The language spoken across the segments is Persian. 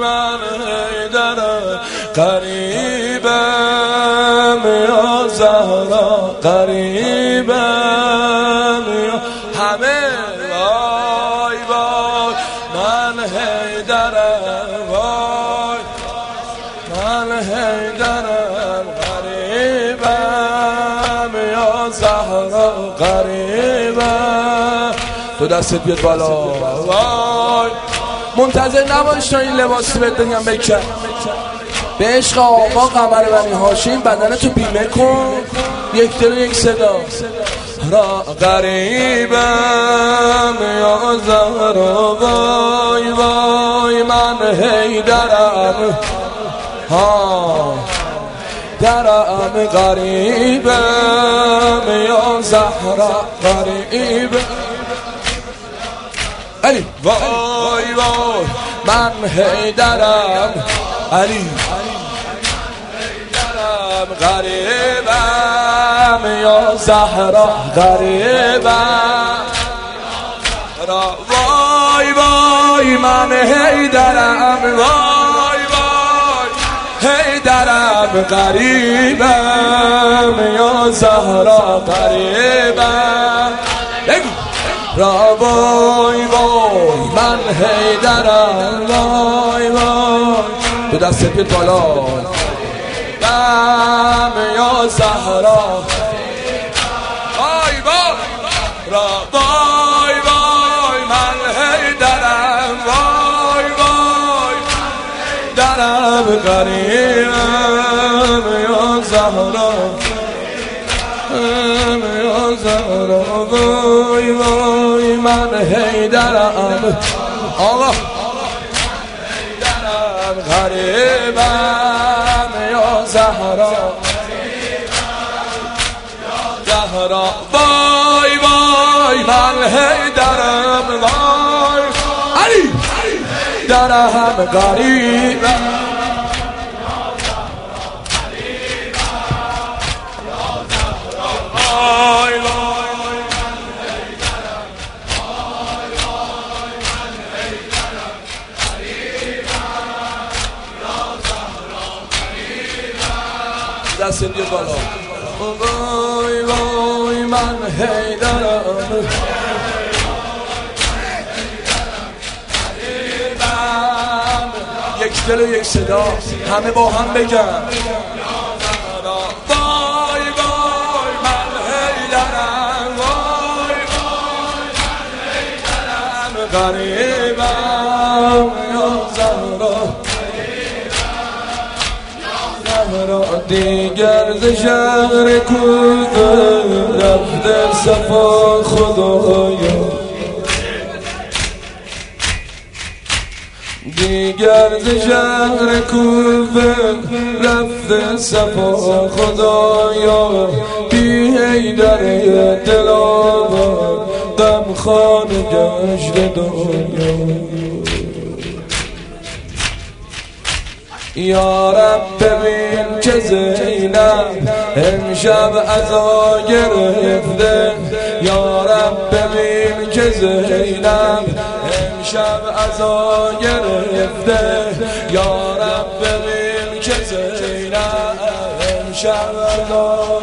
من حیدرم قریبم یا زهرا قریبم یا همه وای وای من حیدرم وای من حیدرم قریبم یا زهرا قریبم. تو دستت بیاد بالا وای منتظر نباش تا این لباسی بهت بگم بکن به عشق آقا قمر بنی هاشم بدن تو بیمه کن یک دل و یک صدا را قریبم یا زهرا وای وای من حیدرم ها درم قریبم یا زهرا قریبم علی وای وای من حیدرم علی حیدرم قریبم یا زهرا قریبم وای وای من حیدرم وای وای حیدرم قریبم یا زهرا قریبم را وای وای من حیدرم وای وای تو دست بیاد بالا بم یا زهرا وای وای را وای وای من حیدرم وای وای درم قریبم یا زهرا یا زهرا وای وای من حیدرم آقا حیدرم قریبم یا زهرا زهرا وای وای من حیدرم وای علی درم قریبم دست بیاد بالا وای وای من حیدرم یک دل و یک صدا همه با هم بگن وای وای من حیدرم وای وای من حیدرم قریبم یا زهرا دیگر ز شهر کوفه رفته صفا خدایا دیگر ز شهر کوفه رفته صفا خدایا بی حیدر دلاور غم خانه گشت دنیا یا رب ببین که زینب امشب عزا گرفته یا رب ببین که زینب امشب عزا گرفته یا رب ببین که زینب امشب عزا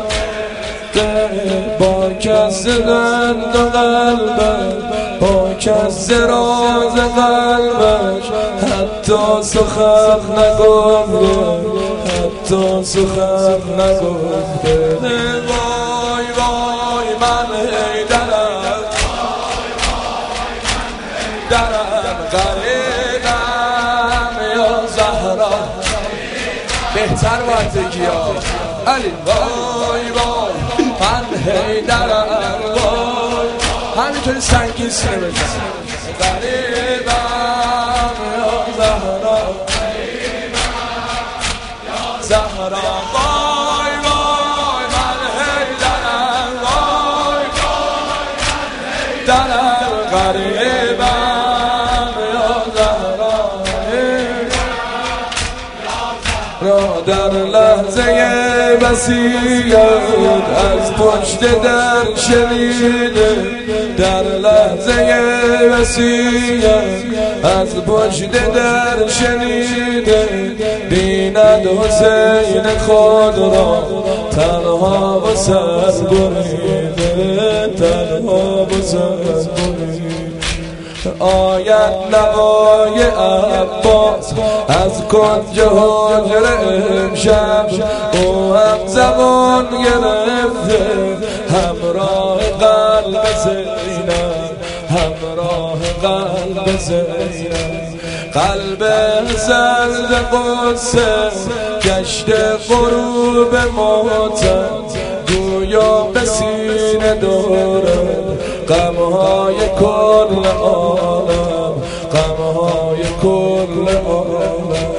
با کس دند و قلبش با کس راز قلبش حتی سخن نگفته حتی سخن نگفته وای وای من حیدرم درم قریبم یا زهرا بهتر باید بگی علی وای وای من حیدرم وای همینطوری سنگین سینه بزن قریبم یا زهرا زهرا وای وای من حیدرم وای وای درم قریبم یا زهرا را در لحظه وصیت از پشت در شنیده در لحظه وصیت از پشت در شنیده بیند حسین خود را تنها و سر بریده تنها و سر بریده آید نوای عباس از کنج حجر امشب او هم زبان گرفته همراه قلب زینب همراه قلب زینب قلب سرد قصه گشت غروب ماتم گویا به سینه دارد غمهای کل عالم غمهای کل عالم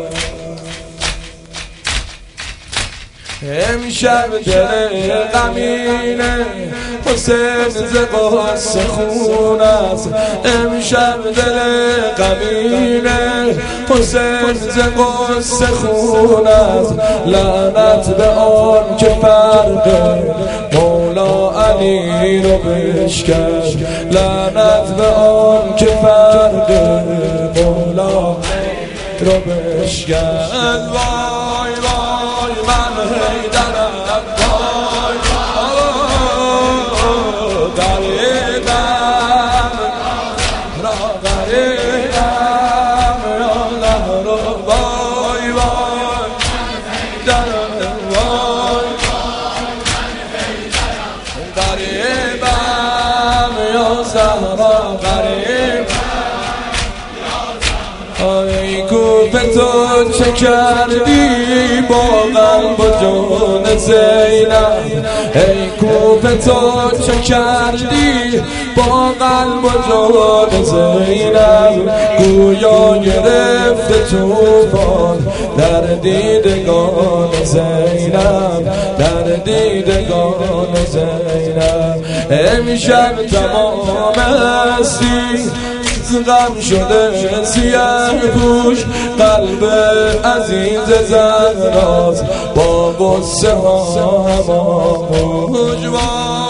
امشب دل غمینه حسین ز غصه خون است امشب دل غمینه حسین ز غصه خون است لعنت به آن که فرق مولا علی رو بشکست لعنت به آن که فرق مولا رو بشکست وای وای من حیدرم وای غریبم را غریبم الله رو وای وای حیدرم وای غریبم یا زهرا غریبم ای کوفه تو چه کردی با قلب و جان زینب ای کوفه تو چه کردی با قلب و جان زینب گویا گرفته طوفان در دیدگان زینب در دیدگان زینب امشب تمام هستی غم شده سیاه پوش قلب عزیز زهراست با غصه ها هماغوش